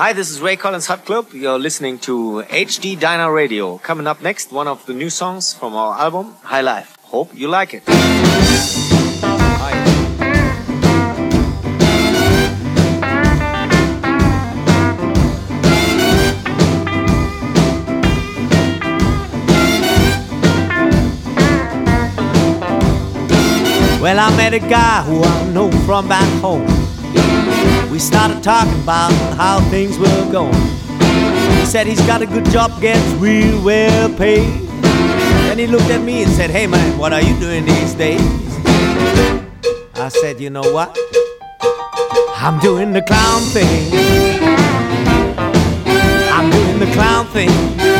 Hi, this is Ray Collins Hot Club. You're listening to HD Diner Radio. Coming up next, one of the new songs from our album, High Life. Hope you like it. Well, I met a guy who I know from back home. We started talking about how things were going. He said he's got a good job, gets real well paid. Then he looked at me and said, hey man, what are you doing these days? I said, you know what? I'm doing the clown thing. I'm doing the clown thing.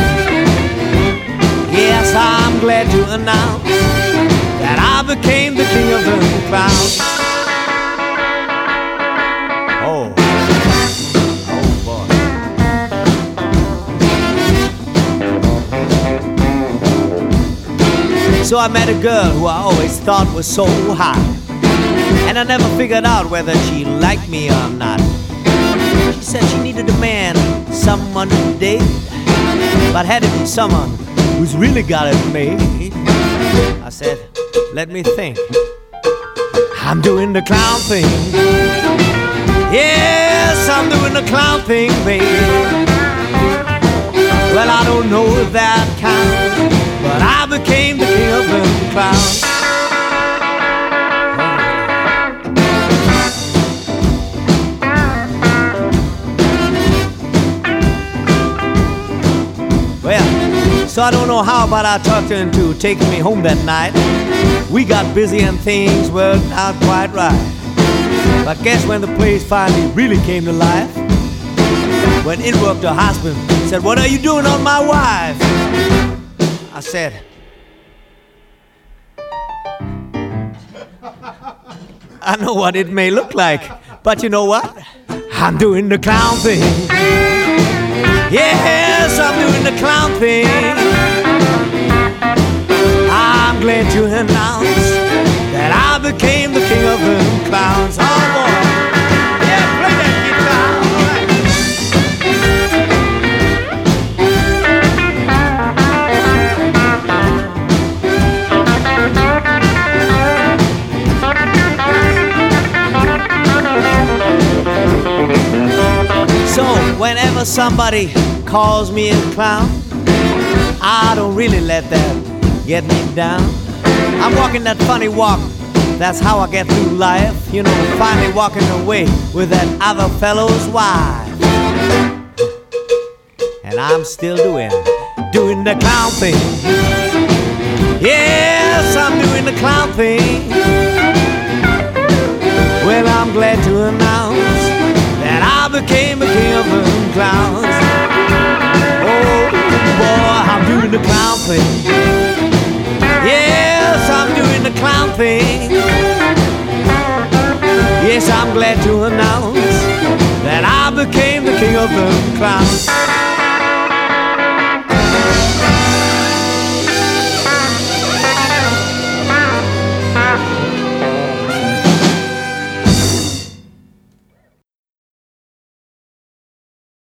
Yes, I'm glad to announce that I became the king of the clowns. Oh boy. So I met a girl who I always thought was so hot, and I never figured out whether she liked me or not. She said she needed a man, someone to date, but had to be someone who's really got it made. I said, let me think. I'm doing the clown thing. Yes, I'm doing the clown thing, baby. Well, I don't know if that counts, but I became the king of the clowns. Well, so I don't know how, but I talked her into taking me home that night. We got busy and things worked out quite right. But guess when the place finally really came to life? When in walked her husband, said, what are you doing on my wife? I said, I know what it may look like, but you know what? I'm doing the clown thing. Yes, I'm doing the clown thing. I'm glad to announce that I became the king of the clowns. Oh boy, yeah, play that guitar. So whenever somebody calls me a clown, I don't really let that get me down. I'm walking that funny walk, that's how I get through life. You know, finally walking away with that other fellow's wife. And I'm still doing the clown thing. Yes, I'm doing the clown thing. Well, I'm glad to announce that I became the king of the clowns. Oh boy, I'm doing the clown thing. Yes, I'm doing the clown thing. Yes, I'm glad to announce that I became the king of the clowns.